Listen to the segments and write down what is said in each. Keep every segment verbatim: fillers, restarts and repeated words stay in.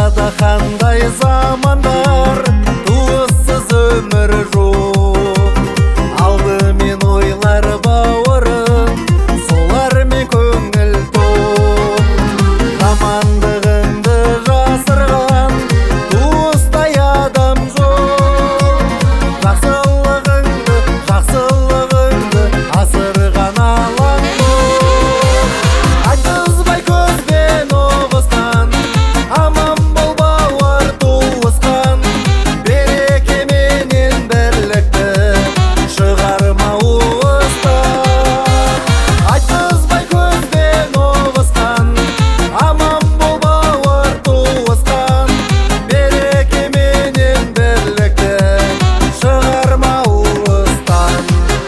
Арада қандай замандар, туыссыз өмір жоқ. Алдымен ойлар бауырым, солармен көңіл тоқ. Жамандығыңды жасырған, туыстай адам жоқ. Жақсылығыңды, жақсылығыңды асырған алаң жоқ. Айтқызбай көзбен оғызған, аман бол бауыр туысқан. Береке менен бірлікті шығарма уыстан. Айтқызбай көзбен оғызған, аман бол бауыр туысқан. Береке менен бірлікті шығарма уыстан.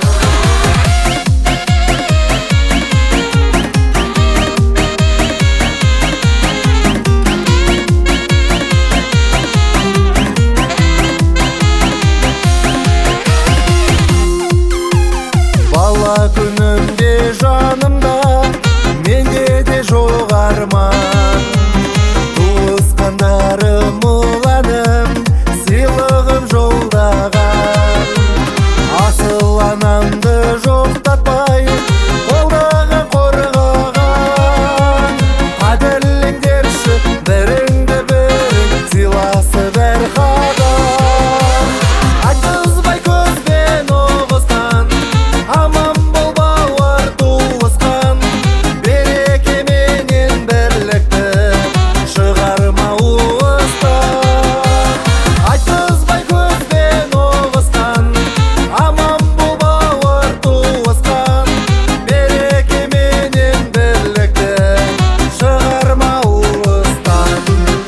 Бала күнімде жанымда, менде де жоқ арман. Туысқандарым ұланым, сыйлығым жолдаған. Асыл анамды жоқтатпай, қолдағы қорғаған. Қадірлеңдерші біріңді бірің, сыйласып әр қадам. Айтқызбай көзбен оғызған, аман бол бауыр туысқан. Береке менен бірлікті шығарма уыстан. Айтқызбай көзбен оғызған, аман бол бауыр туысқан. Береке менен бірлікті шығарма уыстан.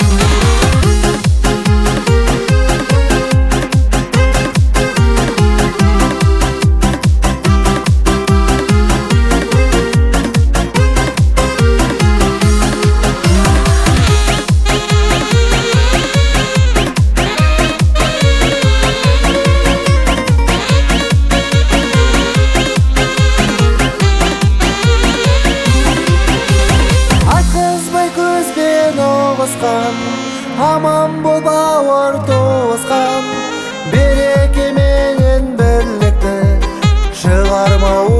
Айтқызбай көзбен оғызған, аман бол бауыр туысқан. Береке менен бірлікті шығарма